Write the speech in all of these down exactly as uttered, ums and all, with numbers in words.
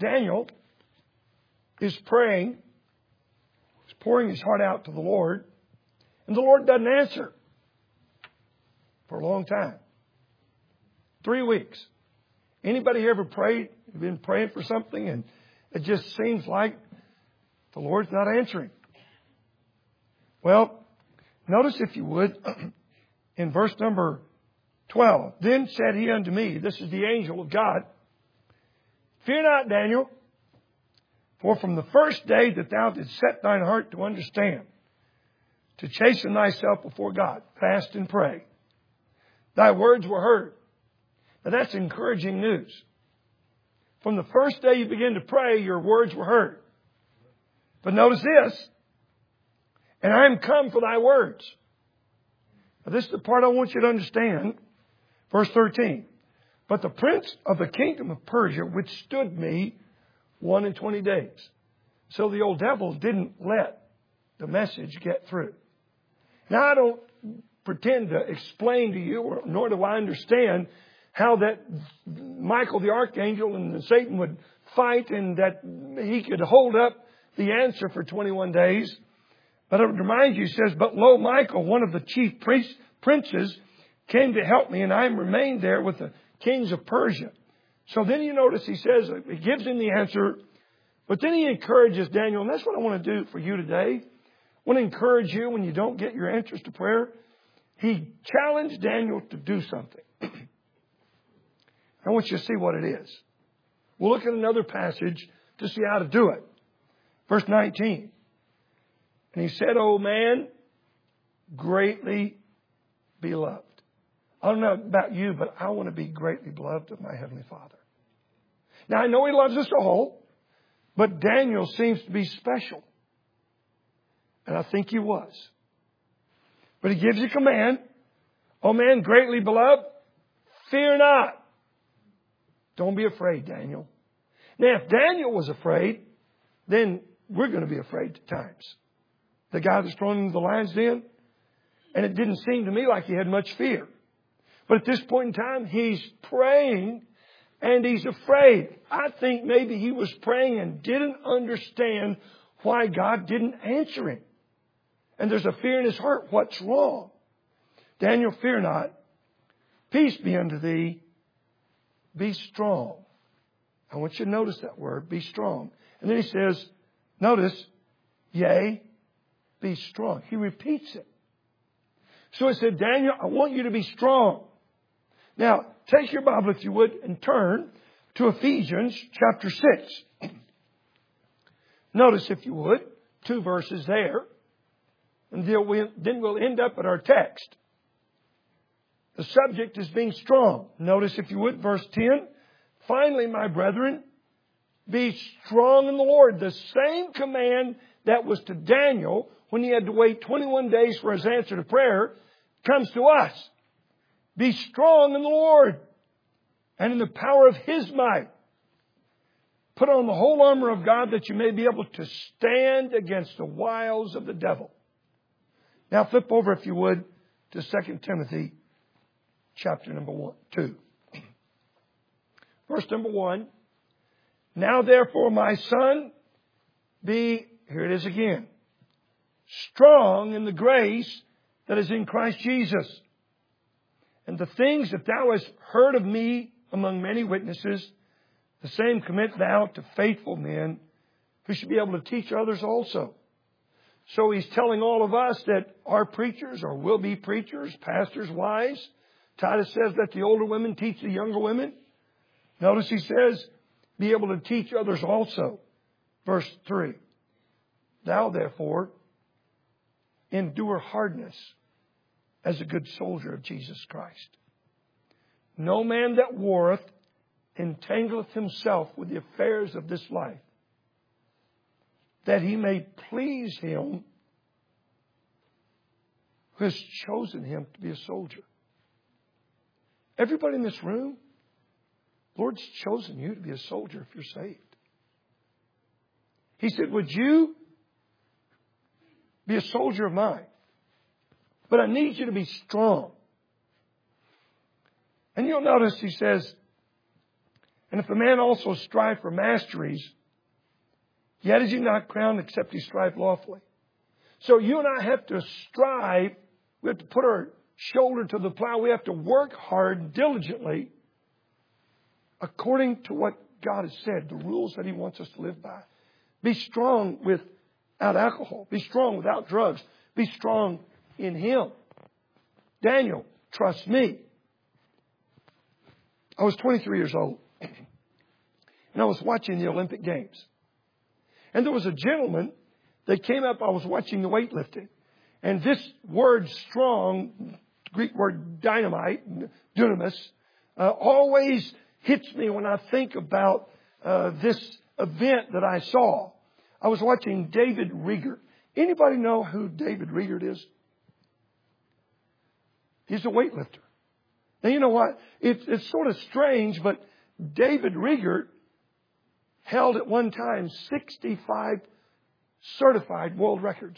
Daniel is praying. He's pouring his heart out to the Lord. And the Lord doesn't answer for a long time. Three weeks. Anybody ever prayed, been praying for something, and it just seems like the Lord's not answering? Well, notice if you would, in verse number twelve. Then said he unto me, this is the angel of God, fear not, Daniel, for from the first day that thou didst set thine heart to understand, to chasten thyself before God, fast and pray, thy words were heard. Now that's encouraging news. From the first day you begin to pray, your words were heard. But notice this, and I am come for thy words. Now this is the part I want you to understand. Verse thirteen. But the prince of the kingdom of Persia withstood me one and twenty days. So the old devil didn't let the message get through. Now I don't pretend to explain to you, nor do I understand how that Michael the archangel and Satan would fight and that he could hold up the answer for twenty-one days. But I would remind you, he says, but lo, Michael, one of the chief priests, princes, came to help me, and I remained there with the kings of Persia. So then you notice he says, he gives him the answer, but then he encourages Daniel, and that's what I want to do for you today. I want to encourage you when you don't get your answers to prayer. He challenged Daniel to do something. I want you to see what it is. We'll look at another passage to see how to do it. Verse nineteen. And he said, O man, greatly beloved. I don't know about you, but I want to be greatly beloved of my Heavenly Father. Now, I know He loves us all, but Daniel seems to be special. And I think he was. But he gives a command. O man, greatly beloved, fear not. Don't be afraid, Daniel. Now, if Daniel was afraid, then we're going to be afraid at times. The guy that's thrown into the lion's den, and it didn't seem to me like he had much fear. But at this point in time, he's praying and he's afraid. I think maybe he was praying and didn't understand why God didn't answer him. And there's a fear in his heart. What's wrong? Daniel, fear not. Peace be unto thee. Be strong. I want you to notice that word, be strong. And then he says, notice, yea, be strong. He repeats it. So he said, Daniel, I want you to be strong. Now, take your Bible, if you would, and turn to Ephesians chapter six. Notice, if you would, two verses there. And then we'll end up at our text. The subject is being strong. Notice, if you would, verse ten. Finally, my brethren, be strong in the Lord. The same command that was to Daniel when he had to wait twenty-one days for his answer to prayer comes to us. Be strong in the Lord and in the power of His might. Put on the whole armor of God that you may be able to stand against the wiles of the devil. Now flip over, if you would, to Second Timothy chapter number one, two. Verse number one. Now therefore, my son, be, here it is again, strong in the grace that is in Christ Jesus. And the things that thou hast heard of me among many witnesses, the same commit thou to faithful men who should be able to teach others also. So he's telling all of us that our preachers or will be preachers, pastors, wives. Titus says that the older women teach the younger women. Notice he says, be able to teach others also. Verse three. Thou therefore endure hardness as a good soldier of Jesus Christ. No man that warreth entangleth himself with the affairs of this life, that he may please him who has chosen him to be a soldier. Everybody in this room, the Lord's chosen you to be a soldier if you're saved. He said, would you be a soldier of mine? But I need you to be strong. And you'll notice he says, And if a man also strive for masteries, yet is he not crowned except he strive lawfully. So you and I have to strive. We have to put our shoulder to the plow. We have to work hard, diligently, according to what God has said, the rules that He wants us to live by. Be strong without alcohol. Be strong without drugs. Be strong in Him. Daniel, trust me. I was twenty-three years old, and I was watching the Olympic Games. And there was a gentleman that came up. I was watching the weightlifting. And this word strong, Greek word dynamite, dunamis, uh, always hits me when I think about uh, this event that I saw. I was watching David Riegert. Anybody know who David Riegert is? He's a weightlifter. Now, you know what? It's, it's sort of strange, but David Riegert held at one time sixty-five certified world records.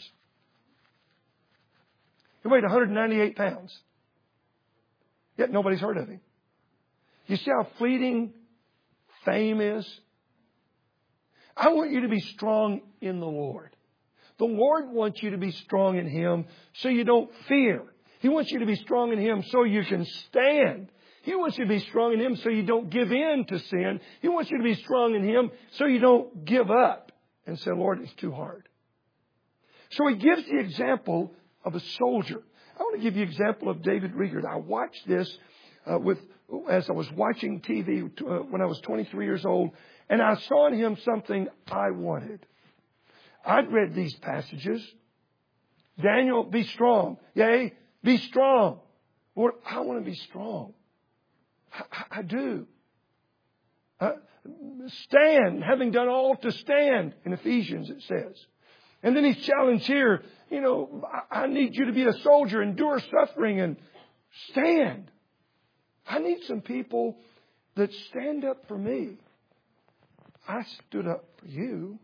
He weighed one hundred ninety-eight pounds. Yet nobody's heard of him. You see how fleeting fame is? I want you to be strong in the Lord. The Lord wants you to be strong in Him so you don't fear. He wants you to be strong in Him so you can stand. He wants you to be strong in Him so you don't give in to sin. He wants you to be strong in Him so you don't give up and say, Lord, it's too hard. So He gives the example of a soldier. I want to give you an example of David Riegert. I watched this uh, with as I was watching T V uh, when I was twenty-three years old, and I saw in him something I wanted. I'd read these passages. Daniel, be strong. Yea, be strong. Lord, I want to be strong. I, I do. Uh, stand, having done all to stand, in Ephesians it says. And then he's challenged here, you know, I, I need you to be a soldier, endure suffering, and stand. I need some people that stand up for me. I stood up for you,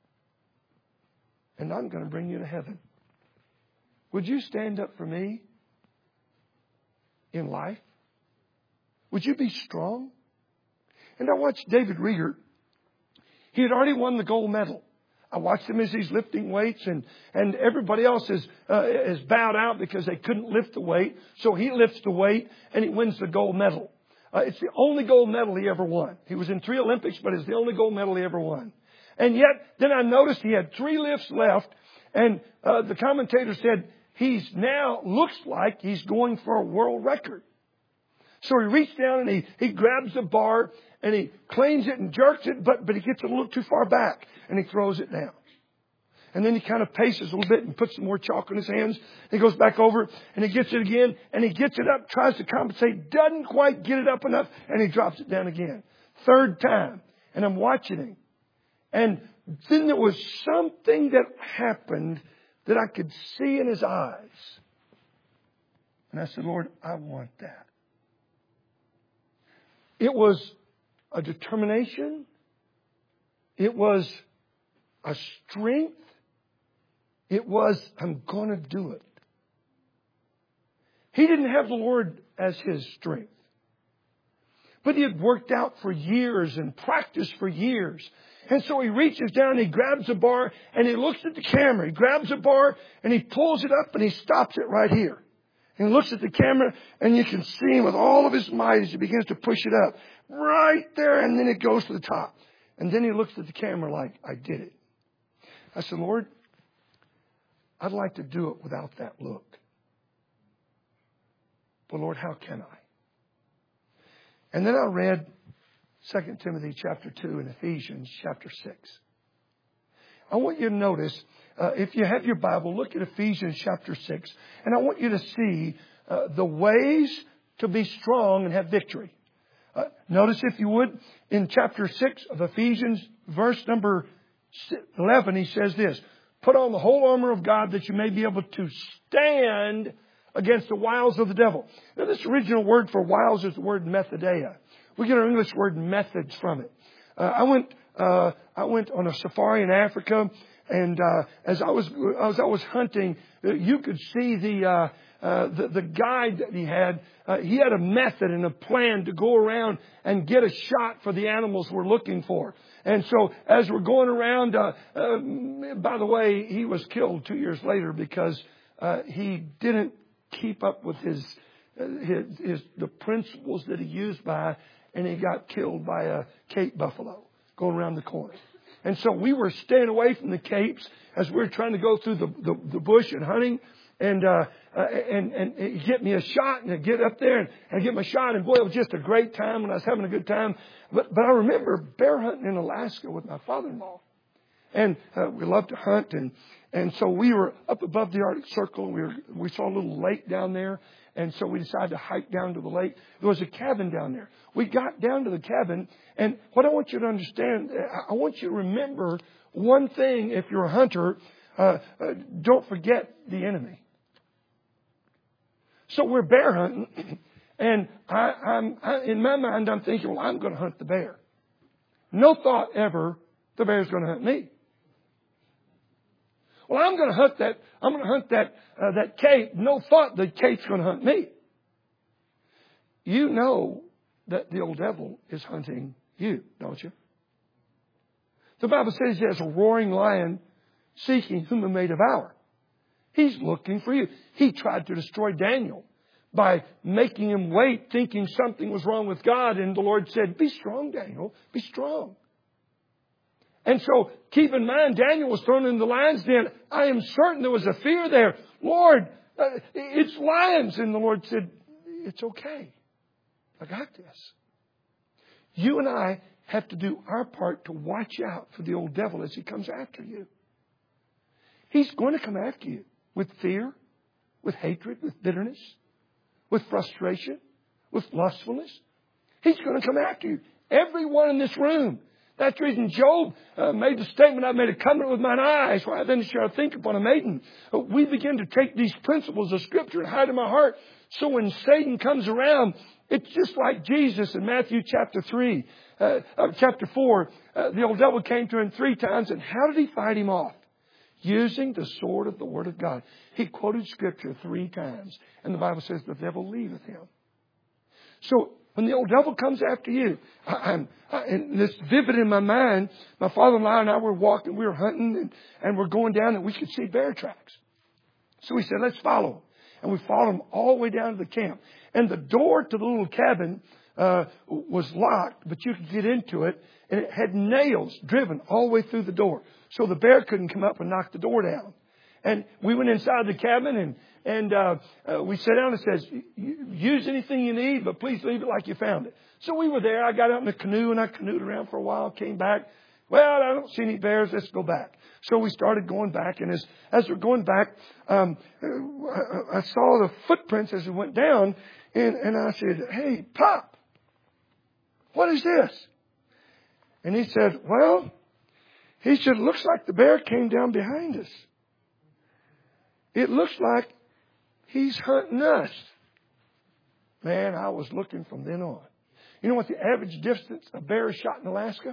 and I'm going to bring you to heaven. Would you stand up for me in life? Would you be strong? And I watched David Riegert. He had already won the gold medal. I watched him as he's lifting weights, and, and everybody else is, uh, is bowed out because they couldn't lift the weight. So he lifts the weight and he wins the gold medal. Uh, it's the only gold medal he ever won. He was in three Olympics, but it's the only gold medal he ever won. And yet, then I noticed he had three lifts left, and uh, the commentator said he's now looks like he's going for a world record. So he reached down and he, he grabs the bar and he claims it and jerks it, but, but he gets a little too far back and he throws it down. And then he kind of paces a little bit and puts some more chalk in his hands. He goes back over and he gets it again and he gets it up, tries to compensate, doesn't quite get it up enough, and he drops it down again. Third time. And I'm watching him. And then there was something that happened that I could see in his eyes. And I said, Lord, I want that. It was a determination. It was a strength. It was, I'm going to do it. He didn't have the Lord as his strength. But he had worked out for years and practiced for years. And so he reaches down, he grabs a bar, and he looks at the camera. He grabs a bar, and he pulls it up, and he stops it right here. And he looks at the camera, and you can see him with all of his might as he begins to push it up. Right there, and then it goes to the top. And then he looks at the camera like, I did it. I said, Lord, I'd like to do it without that look. But Lord, how can I? And then I read Second Timothy chapter two and Ephesians chapter six. I want you to notice, uh, if you have your Bible, look at Ephesians chapter six. And I want you to see uh, the ways to be strong and have victory. Uh, notice, if you would, in chapter six of Ephesians, verse number eleven, he says this. Put on the whole armor of God that you may be able to stand against the wiles of the devil. Now, this original word for wiles is the word methodeia. We get our English word methods from it. Uh, I went, uh, I went on a safari in Africa, and uh, as I was, as I was hunting, uh, you could see the, uh, uh, the, the guide that he had, uh, he had a method and a plan to go around and get a shot for the animals we're looking for. And so as we're going around, uh, uh, by the way, he was killed two years later because uh, he didn't keep up with his, uh, his, his the principles that he used by, and he got killed by a Cape buffalo going around the corner. And so we were staying away from the capes as we were trying to go through the, the, the bush and hunting. And, uh, uh, and, and it get me a shot and I'd get up there and I'd get my shot. And boy, it was just a great time when I was having a good time. But, but I remember bear hunting in Alaska with my father-in-law. And, uh, we loved to hunt. And, and so we were up above the Arctic Circle and we were, we saw a little lake down there. And so we decided to hike down to the lake. There was a cabin down there. We got down to the cabin. And what I want you to understand, I want you to remember one thing. If you're a hunter, uh, uh, don't forget the enemy. So we're bear hunting. And I, I'm, I, in my mind, I'm thinking, well, I'm going to hunt the bear. No thought ever the bear's going to hunt me. Well, I'm going to hunt that. I'm going to hunt that uh, that cape. No thought the cape's going to hunt me. You know that the old devil is hunting you, don't you? The Bible says he has a roaring lion seeking whom he may devour. He's looking for you. He tried to destroy Daniel by making him wait, thinking something was wrong with God. And the Lord said, "Be strong, Daniel. Be strong." And so keep in mind, Daniel was thrown in the lion's den. I am certain there was a fear there. Lord, uh, it's lions. And the Lord said, "It's okay. I got this." You and I have to do our part to watch out for the old devil as he comes after you. He's going to come after you with fear, with hatred, with bitterness, with frustration, with lustfulness. He's going to come after you. Everyone in this room. That's the reason Job uh, made the statement, "I've made a covenant with mine eyes. Why then shall I think upon a maiden?" Uh, we begin to take these principles of Scripture and hide in my heart. So when Satan comes around, it's just like Jesus in Matthew chapter three, uh, uh, chapter four. Uh, the old devil came to him three times. And how did he fight him off? Using the sword of the Word of God. He quoted Scripture three times. And the Bible says the devil leaveth him. So when the old devil comes after you, I, I'm, I, and it's vivid in my mind. My father-in-law and I were walking, we were hunting, and, and we're going down, and we could see bear tracks. So we said, "Let's follow them." And we followed them all the way down to the camp. And the door to the little cabin uh, was locked, but you could get into it, and it had nails driven all the way through the door, so the bear couldn't come up and knock the door down. And we went inside the cabin, and and uh, uh, we sat down and says, "Use anything you need, but please leave it like you found it." So we were there. I got out in a canoe, and I canoed around for a while, came back. Well, I don't see any bears. Let's go back. So we started going back. And as, as we're going back, um, I, I saw the footprints as we went down. And, and I said, "Hey, Pop, what is this?" And he said, "Well," he said, "it looks like the bear came down behind us. It looks like he's hunting us." Man, I was looking from then on. You know what the average distance a bear is shot in Alaska?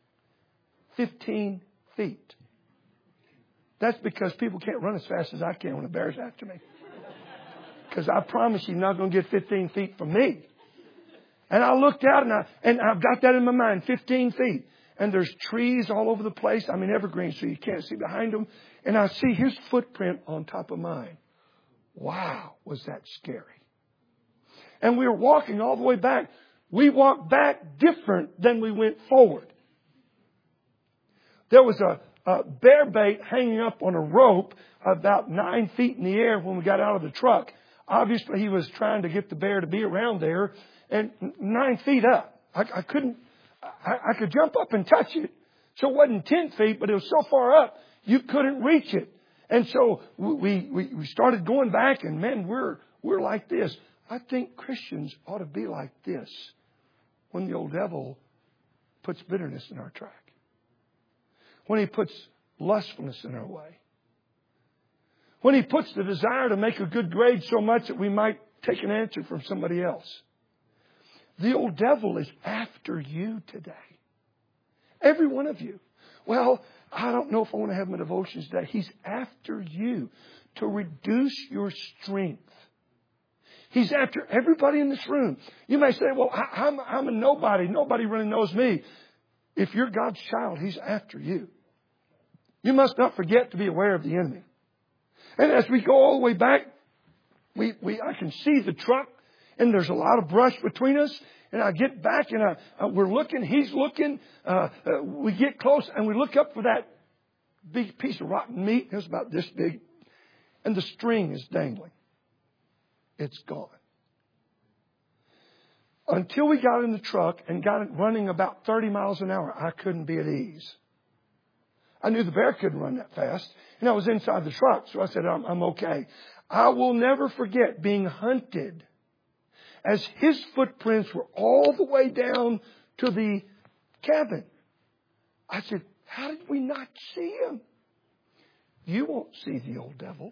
fifteen feet. That's because people can't run as fast as I can when a bear's after me. Because I promise you, you're not going to get fifteen feet from me. And I looked out, and, I, and I've got that in my mind, fifteen feet. And there's trees all over the place. I mean, evergreen, so you can't see behind them. And I see his footprint on top of mine. Wow, was that scary. And we were walking all the way back. We walked back different than we went forward. There was a, a bear bait hanging up on a rope about nine feet in the air when we got out of the truck. Obviously, he was trying to get the bear to be around there. And nine feet up. I, I couldn't, I, I could jump up and touch it. So it wasn't ten feet, but it was so far up, you couldn't reach it. And so we, we, we started going back, and man, we're, we're like this. I think Christians ought to be like this when the old devil puts bitterness in our track. When he puts lustfulness in our way. When he puts the desire to make a good grade so much that we might take an answer from somebody else. The old devil is after you today. Every one of you. Well, I don't know if I want to have my devotions today. He's after you to reduce your strength He's after everybody in this room. You may say, well, I, I'm, I'm a nobody. Nobody really knows me. If you're God's child, He's after you. You must not forget to be aware of the enemy. And as we go all the way back, we, we I can see the truck, and there's a lot of brush between us. And I get back, and I, uh, we're looking. He's looking. Uh, uh, we get close, and we look up for that big piece of rotten meat. It was about this big. And the string is dangling. It's gone. Until we got in the truck and got it running about thirty miles an hour, I couldn't be at ease. I knew the bear couldn't run that fast. And I was inside the truck, so I said, I'm, I'm okay. I will never forget being hunted as his footprints were all the way down to the cabin. I said, how did we not see him? You won't see the old devil.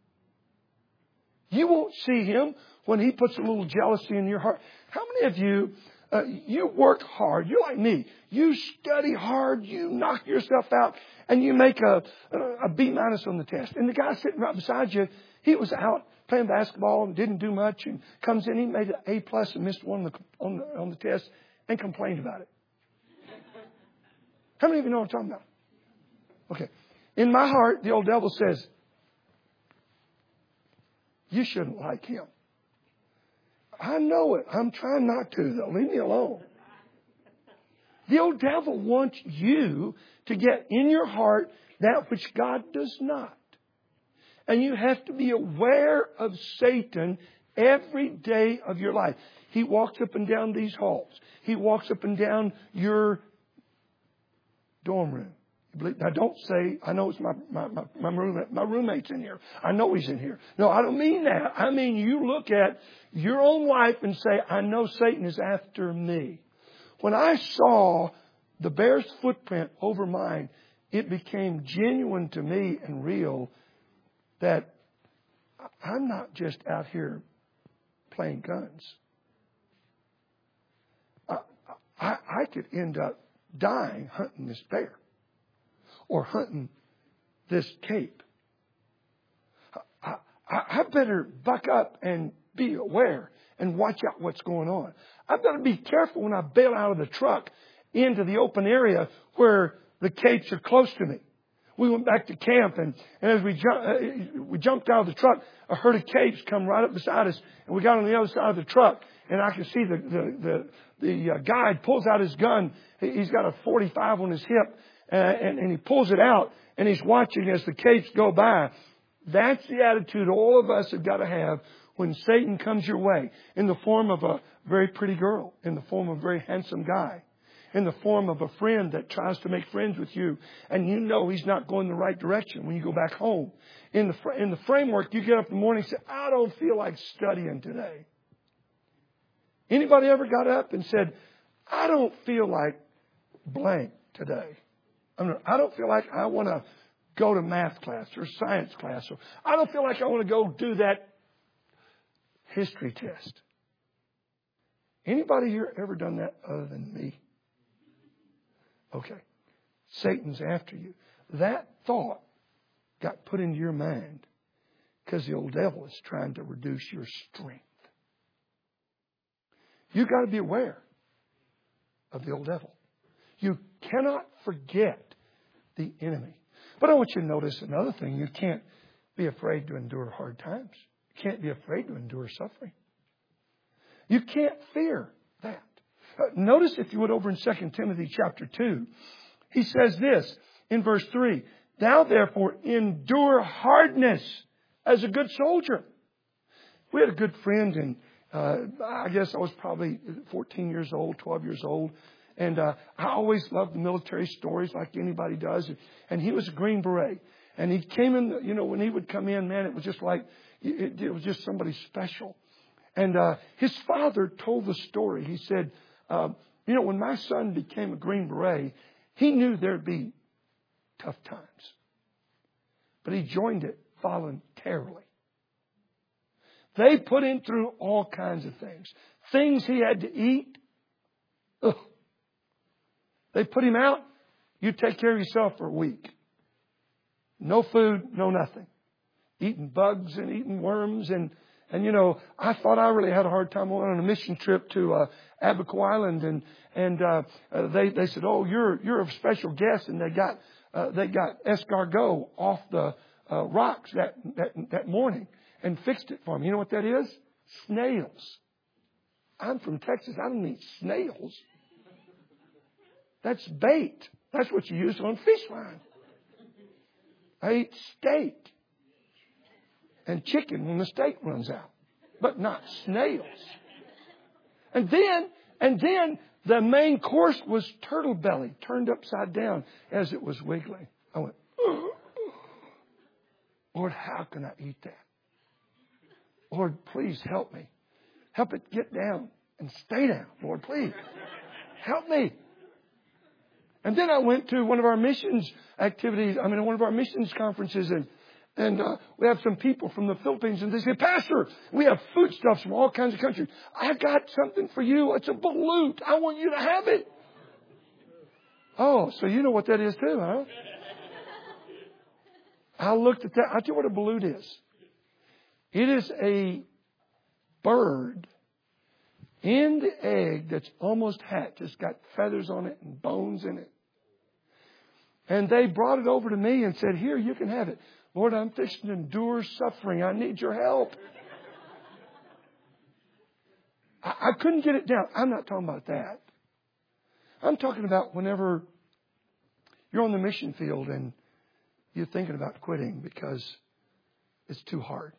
You won't see him when he puts a little jealousy in your heart. How many of you, uh, you work hard? You're like me. You study hard. You knock yourself out. And you make a, a B minus on the test. And the guy sitting right beside you, he was out playing basketball and didn't do much. And comes in, he made an A plus and missed one on the, on the, on the test and complained about it. How many of you know what I'm talking about? Okay. In my heart, the old devil says, you shouldn't like him. I know it. I'm trying not to, though. Leave me alone. The old devil wants you to get in your heart that which God does not. And you have to be aware of Satan every day of your life. He walks up and down these halls. He walks up and down your dorm room. Now, don't say, I know it's my, my, my, my, roommate, my roommate's in here. I know he's in here. No, I don't mean that. I mean, you look at your own life and say, I know Satan is after me. When I saw the bear's footprint over mine, it became genuine to me and real that I'm not just out here playing guns. I, I, I could end up dying hunting this bear. Or hunting this cape. I, I, I better buck up and be aware and watch out what's going on. I've got to be careful when I bail out of the truck into the open area where the capes are close to me. We went back to camp, and, and as we, ju- uh, we jumped out of the truck, a herd of capes come right up beside us, and we got on the other side of the truck, and I can see the the the, the uh, guide pulls out his gun. He's got a forty-five on his hip. Uh, and, and he pulls it out, and he's watching as the capes go by. That's the attitude all of us have got to have when Satan comes your way in the form of a very pretty girl, in the form of a very handsome guy, in the form of a friend that tries to make friends with you, and you know he's not going the right direction when you go back home. In the fr- in the framework, you get up in the morning and say, I don't feel like studying today. Anybody ever got up and said, I don't feel like blank today? I don't feel like I want to go to math class or science class. Or I don't feel like I want to go do that history test. Anybody here ever done that other than me? Okay. Satan's after you. That thought got put into your mind because the old devil is trying to reduce your strength. You've got to be aware of the old devil. You cannot forget the enemy. But I want you to notice another thing. You can't be afraid to endure hard times. You can't be afraid to endure suffering. You can't fear that. Uh, notice, if you would, over in Second Timothy chapter two, he says this in verse three, Thou therefore endure hardness as a good soldier. We had a good friend, and uh, I guess I was probably fourteen years old, twelve years old. And uh, I always loved the military stories like anybody does. And he was a Green Beret. And he came in, you know, when he would come in, man, it was just like, it, it was just somebody special. And uh, his father told the story. He said, uh, you know, when my son became a Green Beret, he knew there'd be tough times. But he joined it voluntarily. They put him through all kinds of things. Things he had to eat. Ugh. They put him out. You take care of yourself for a week. No food, no nothing. Eating bugs and eating worms. And, And, you know, I thought I really had a hard time going on a mission trip to uh, Abaco Island. And and uh, uh, they, they said, oh, you're you're a special guest. And they got uh, they got escargot off the uh, rocks that, that, that morning and fixed it for me. You know what that is? Snails. I'm from Texas. I don't eat snails. That's bait. That's what you use on fish line. I eat steak and chicken when the steak runs out, but not snails. And then, and then the main course was turtle belly turned upside down as it was wiggling. I went, oh, Lord, how can I eat that? Lord, please help me. Help it get down and stay down. Lord, please help me. And then I went to one of our missions activities. I mean, one of our missions conferences, and and uh, we have some people from the Philippines, and they say, Pastor, we have foodstuffs from all kinds of countries. I got something for you. It's a balut. I want you to have it. Oh, so you know what that is too, huh? I looked at that. I'll tell you what a balut is. It is a bird in the egg that's almost hatched. It's got feathers on it and bones in it. And they brought it over to me and said, here, you can have it. Lord, I'm fixing to endure suffering. I need your help. I, I couldn't get it down. I'm not talking about that. I'm talking about whenever you're on the mission field and you're thinking about quitting because it's too hard.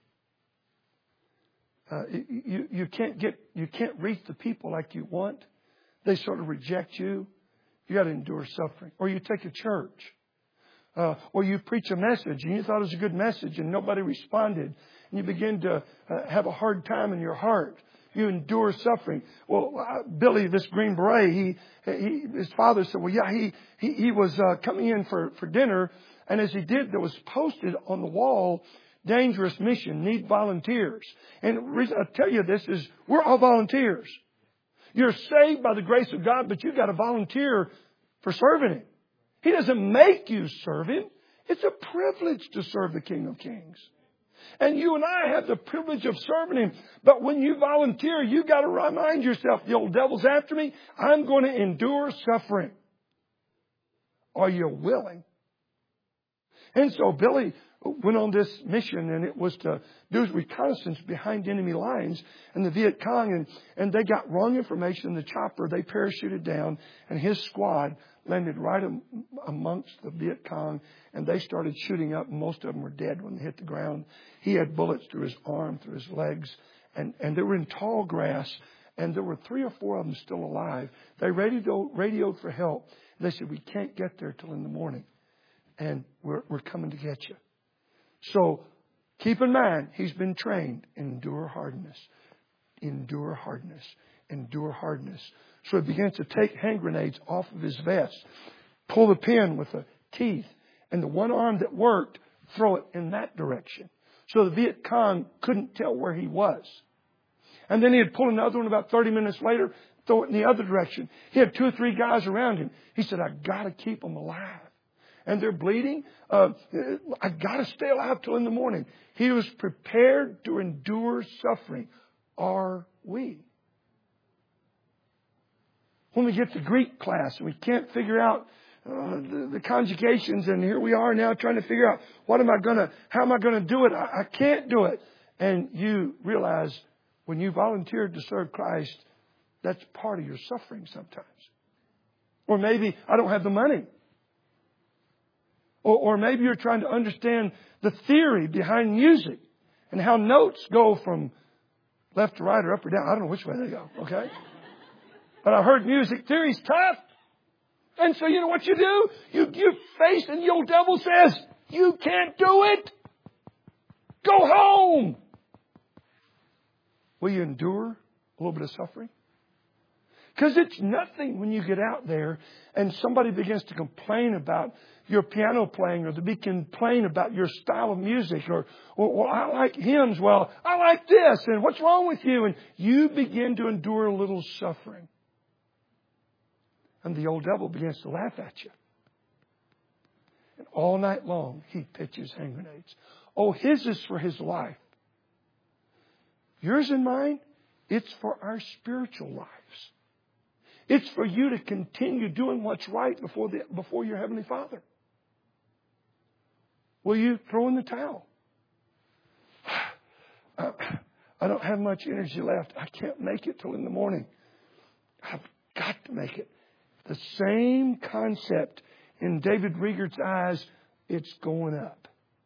Uh, you, you can't get, you can't reach the people like you want. They sort of reject you. You got to endure suffering. Or you take a church, uh, or you preach a message and you thought it was a good message and nobody responded, and you begin to uh, have a hard time in your heart. You endure suffering. Well, uh, Billy, this Green Beret, he, he, his father said, well, yeah, he, he, he was uh, coming in for, for dinner, and as he did, there was posted on the wall, dangerous mission, need volunteers. And the reason I tell you this is we're all volunteers. You're saved by the grace of God, but you've got to volunteer for serving Him. He doesn't make you serve Him. It's a privilege to serve the King of Kings. And you and I have the privilege of serving Him. But when you volunteer, you've got to remind yourself, the old devil's after me. I'm going to endure suffering. Are you willing? And so Billy went on this mission, and it was to do reconnaissance behind enemy lines and the Viet Cong, and, and they got wrong information in the chopper. They parachuted down, and his squad landed right am, amongst the Viet Cong, and they started shooting up, and most of them were dead when they hit the ground. He had bullets through his arm, through his legs, and, and they were in tall grass, and there were three or four of them still alive. They radioed, radioed for help. They said, we can't get there till in the morning, and we're, we're coming to get you. So keep in mind, he's been trained. Endure hardness. Endure hardness. Endure hardness. So he begins to take hand grenades off of his vest, pull the pin with the teeth, and the one arm that worked, throw it in that direction. So the Viet Cong couldn't tell where he was. And then he'd pull another one about thirty minutes later, throw it in the other direction. He had two or three guys around him. He said, I got to keep them alive. And they're bleeding. Uh, I got to stay alive till in the morning. He was prepared to endure suffering. Are we? When we get to Greek class and we can't figure out uh, the, the conjugations, and here we are now trying to figure out what am I going to, how am I going to do it? I, I can't do it. And you realize when you volunteered to serve Christ, that's part of your suffering sometimes. Or maybe I don't have the money. Or, or maybe you're trying to understand the theory behind music and how notes go from left to right or up or down. I don't know which way they go, okay? But I heard music theory's tough. And so you know what you do? You, you face and the old devil says, you can't do it. Go home. Will you endure a little bit of suffering? Because it's nothing when you get out there and somebody begins to complain about your piano playing, or they complain about your style of music, or, or, or I like hymns. Well, I like this, and what's wrong with you? And you begin to endure a little suffering. And the old devil begins to laugh at you. And all night long, he pitches hand grenades. Oh, his is for his life. yours and mine, it's for our spiritual lives. It's for you to continue doing what's right before the, before your Heavenly Father. Will you throw in the towel? I don't have much energy left. I can't make it till in the morning. I've got to make it. The same concept in David Riegert's eyes, it's going up.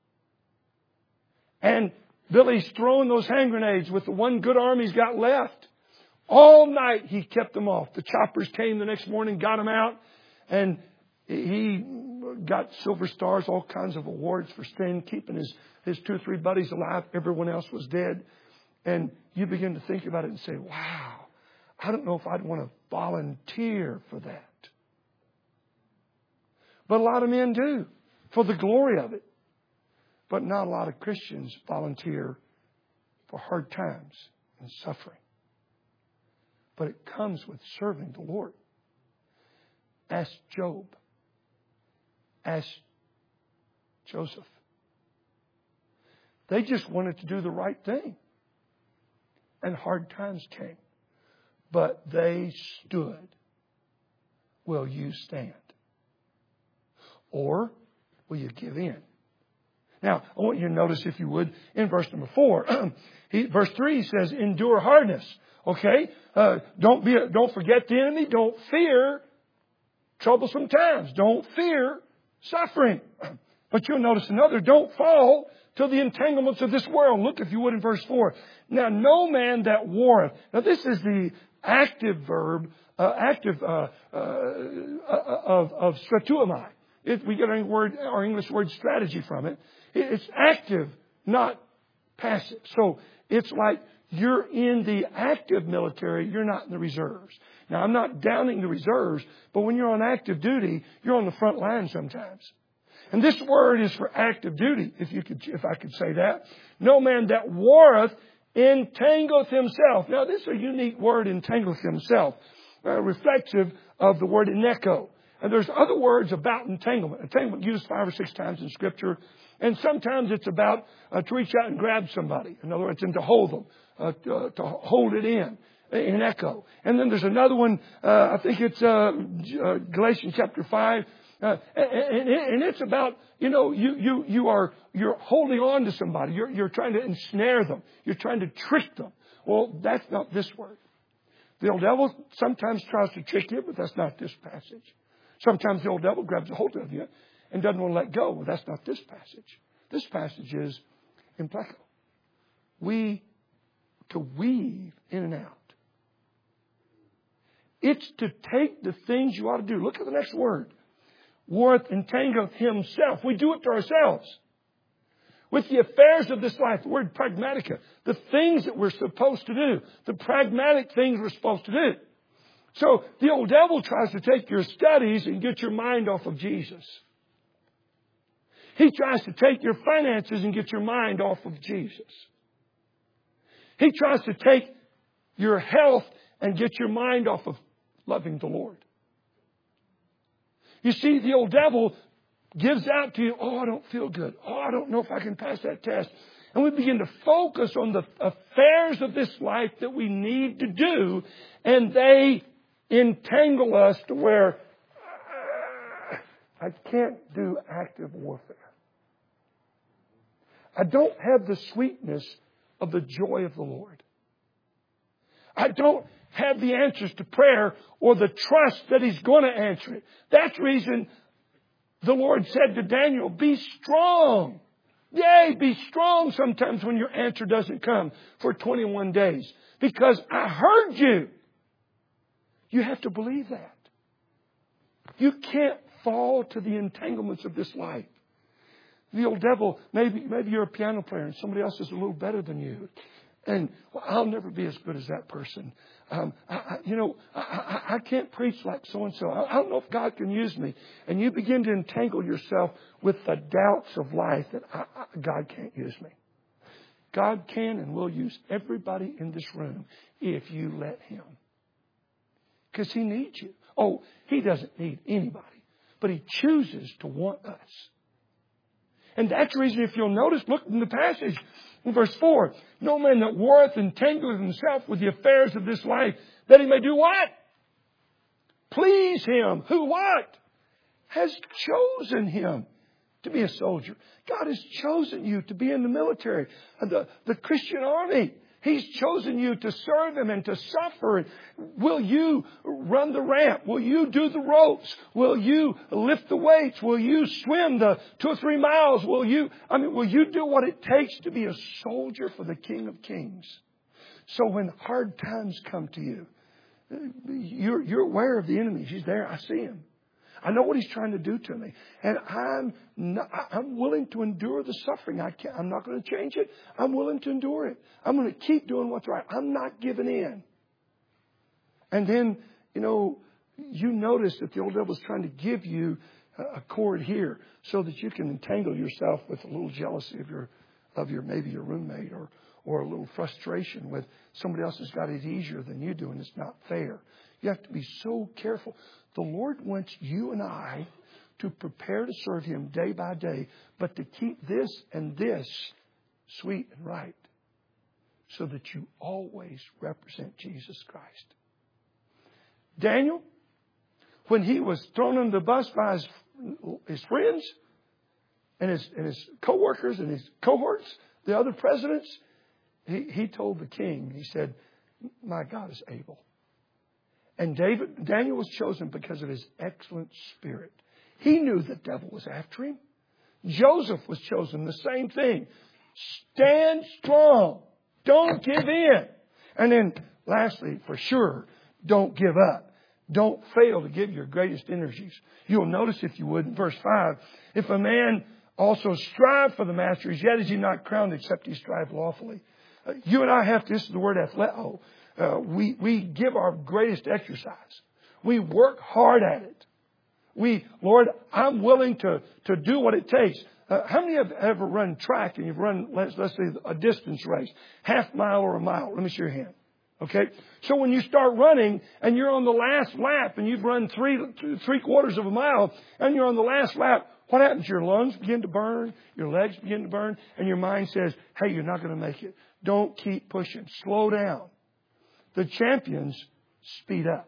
And Billy's throwing those hand grenades with the one good arm he's got left. All night he kept them off. The choppers came the next morning, got him out, and he got silver stars, all kinds of awards for staying, keeping his, his two or three buddies alive. Everyone else was dead. And you begin to think about it and say, wow, I don't know if I'd want to volunteer for that. But a lot of men do, for the glory of it. But not a lot of Christians volunteer for hard times and suffering. But it comes with serving the Lord. Ask Job. Ask Joseph. They just wanted to do the right thing. And hard times came. But they stood. Will you stand? Or will you give in? Now, I want you to notice, if you would, in verse number four, he, verse three says, endure hardness. Okay? Uh, don't be, don't forget the enemy. Don't fear troublesome times. Don't fear suffering. But you'll notice another, don't fall to the entanglements of this world. Look, if you would, in verse four. Now, no man that warreth. Now, this is the active verb, uh, active uh, uh, of, of stratuomai. It, we get our word, our English word strategy from it. It's active, not passive. So it's like you're in the active military, you're not in the reserves. Now, I'm not downing the reserves, but when you're on active duty, you're on the front line sometimes. And this word is for active duty, if you could, if I could say that. No man that warreth entangleth himself. Now, this is a unique word, entangleth himself, uh, reflective of the word eneko. And there's other words about entanglement. Entanglement used five or six times in Scripture. And sometimes it's about uh, to reach out and grab somebody. In other words, and to hold them, uh, to, uh, to hold it in, in echo. And then there's another one, uh, I think it's uh, uh, Galatians chapter five. Uh, and, and it's about, you know, you, you, you are, you're holding on to somebody. You're, you're trying to ensnare them. You're trying to trick them. Well, that's not this word. The old devil sometimes tries to trick you, but that's not this passage. Sometimes the old devil grabs a hold of you and doesn't want to let go. Well, that's not this passage. This passage is implacable. We to weave in and out. It's to take the things you ought to do. Look at the next word. Warreth entangleth himself. We do it to ourselves. With the affairs of this life, the word pragmatica, the things that we're supposed to do, the pragmatic things we're supposed to do. So the old devil tries to take your studies and get your mind off of Jesus. He tries to take your finances and get your mind off of Jesus. He tries to take your health and get your mind off of loving the Lord. You see, the old devil gives out to you, oh, I don't feel good. Oh, I don't know if I can pass that test. And we begin to focus on the affairs of this life that we need to do, and they entangle us to where uh, I can't do active warfare. I don't have the sweetness of the joy of the Lord. I don't have the answers to prayer or the trust that He's going to answer it. That's the reason the Lord said to Daniel, be strong. Yea, be strong sometimes when your answer doesn't come for twenty-one days. Because I heard you. You have to believe that. You can't fall to the entanglements of this life. The old devil, maybe maybe you're a piano player and somebody else is a little better than you. And well, I'll never be as good as that person. Um, I, I, you know, I, I, I can't preach like so-and-so. I, I don't know if God can use me. And you begin to entangle yourself with the doubts of life that I, I, God can't use me. God can and will use everybody in this room if you let Him. Because He needs you. Oh, He doesn't need anybody. But He chooses to want us. And that's the reason, if you'll notice, look in the passage in verse four. No man that warreth entangleth himself with the affairs of this life, that he may do what? Please him. Who what? Has chosen him to be a soldier. God has chosen you to be in the military, the, the Christian army. He's chosen you to serve Him and to suffer. Will you run the ramp? Will you do the ropes? Will you lift the weights? Will you swim the two or three miles? Will you, I mean, will you do what it takes to be a soldier for the King of Kings? So when hard times come to you, you're, you're aware of the enemy. He's there. I see him. I know what he's trying to do to me. And I'm not, I'm willing to endure the suffering. I can't, I'm not going to change it. I'm willing to endure it. I'm going to keep doing what's right. I'm not giving in. And then, you know, you notice that the old devil's trying to give you a cord here so that you can entangle yourself with a little jealousy of your, of your, maybe your roommate, or, or a little frustration with somebody else who's got it easier than you do, and it's not fair. You have to be so careful. The Lord wants you and I to prepare to serve Him day by day, but to keep this and this sweet and right, so that you always represent Jesus Christ. Daniel, when he was thrown under the bus by his, his friends and his, and his co-workers and his cohorts, the other presidents, he, he told the king, he said, my God is able. And David, Daniel was chosen because of his excellent spirit. He knew the devil was after him. Joseph was chosen, the same thing. Stand strong. Don't give in. And then lastly, for sure, don't give up. Don't fail to give your greatest energies. You'll notice, if you would, in verse five, if a man also strive for the masteries, yet is he not crowned except he strive lawfully. Uh, you and I have to, this is the word athleo. Uh, we, we give our greatest exercise. We work hard at it. We, Lord, I'm willing to, to do what it takes. Uh, how many have ever run track and you've run, let's, let's say, a distance race, half mile or a mile? Let me see your hand. Okay. So when you start running and you're on the last lap and you've run three, three quarters of a mile and you're on the last lap, what happens? Your lungs begin to burn, your legs begin to burn, and your mind says, hey, you're not going to make it. Don't keep pushing. Slow down. The champions speed up.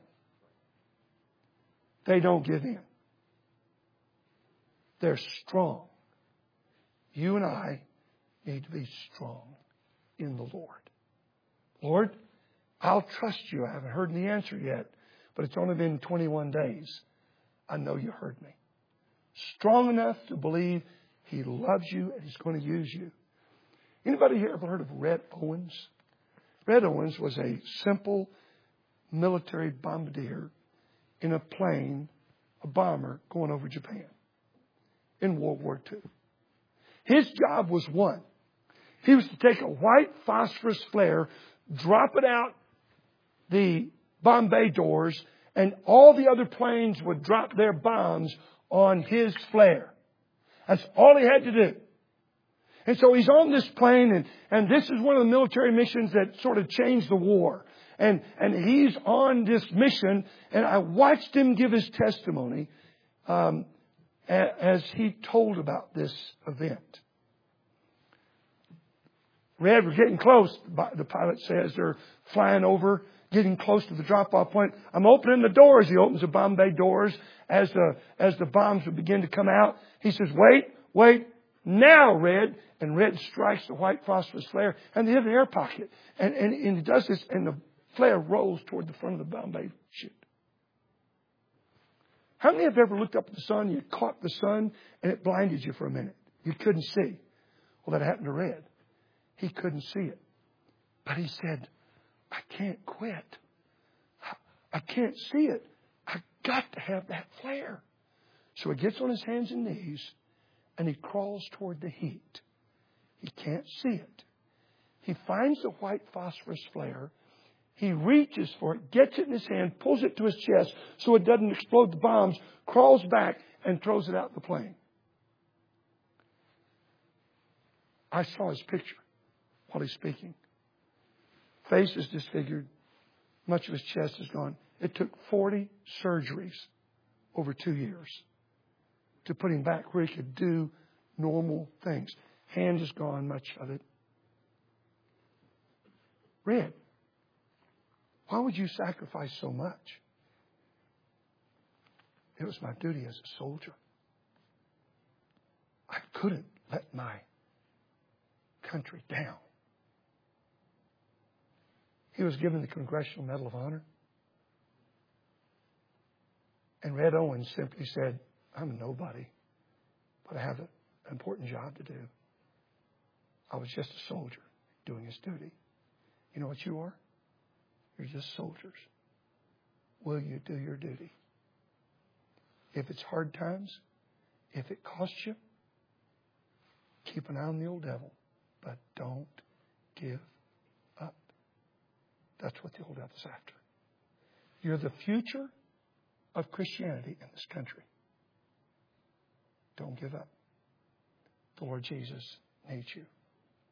They don't give in. They're strong. You and I need to be strong in the Lord. Lord, I'll trust you. I haven't heard the answer yet, but it's only been twenty-one days. I know you heard me. Strong enough to believe He loves you and He's going to use you. Anybody here ever heard of Red Owens? Red Owens was a simple military bombardier in a plane, a bomber going over Japan in World War Two. His job was one. He was to take a white phosphorus flare, drop it out the bomb bay doors, and all the other planes would drop their bombs on his flare. That's all he had to do. And so he's on this plane, and, and this is one of the military missions that sort of changed the war. And, and he's on this mission, and I watched him give his testimony um, as he told about this event. Red, we're getting close, the pilot says. They're flying over, getting close to the drop-off point. I'm opening the doors. He opens the bomb bay doors as the, as the bombs would begin to come out. He says, wait, wait, now, Red. And Red strikes the white phosphorus flare, and they hit an air pocket. And, and, and he does this, and the flare rolls toward the front of the bomb bay chute. How many have ever looked up at the sun, you caught the sun, and it blinded you for a minute? You couldn't see. Well, that happened to Red. He couldn't see it. But he said, I can't quit. I can't see it. I've got to have that flare. So he gets on his hands and knees, and he crawls toward the heat. He can't see it. He finds the white phosphorus flare. He reaches for it, gets it in his hand, pulls it to his chest so it doesn't explode the bombs, crawls back, and throws it out the plane. I saw his picture while he's speaking. Face is disfigured. Much of his chest is gone. It took forty surgeries over two years to put him back where he could do normal things. Hand is gone, much of it. Red. Why would you sacrifice so much? It was my duty as a soldier. I couldn't let my country down. He was given the Congressional Medal of Honor. And Red Owens simply said, I'm a nobody, but I have an important job to do. I was just a soldier doing his duty. You know what you are? You're just soldiers. Will you do your duty? If it's hard times, if it costs you, keep an eye on the old devil, but don't give up. That's what the old devil's after. You're the future of Christianity in this country. Don't give up. The Lord Jesus needs you.